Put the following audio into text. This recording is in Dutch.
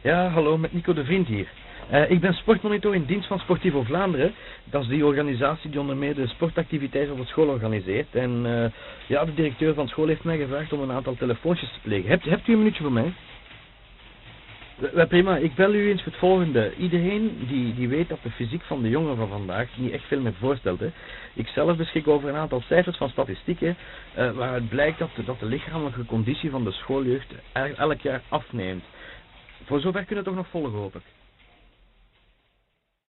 Ja, hallo, met Nico de Vriend hier. Ik ben sportmonitor in dienst van Sportivo Vlaanderen. Dat is die organisatie die onder meer de sportactiviteiten op de school organiseert. En ja, de directeur van school heeft mij gevraagd om een aantal telefoontjes te plegen. Hebt u een minuutje voor mij? Prima, ik bel u eens voor het volgende. Iedereen die weet dat de fysiek van de jongeren van vandaag niet echt veel meer voorstelt. Hè. Ik zelf beschik over een aantal cijfers van statistieken waaruit blijkt dat de lichamelijke conditie van de schooljeugd elk jaar afneemt. Voor zover kunnen we het toch nog volgen, hoop ik.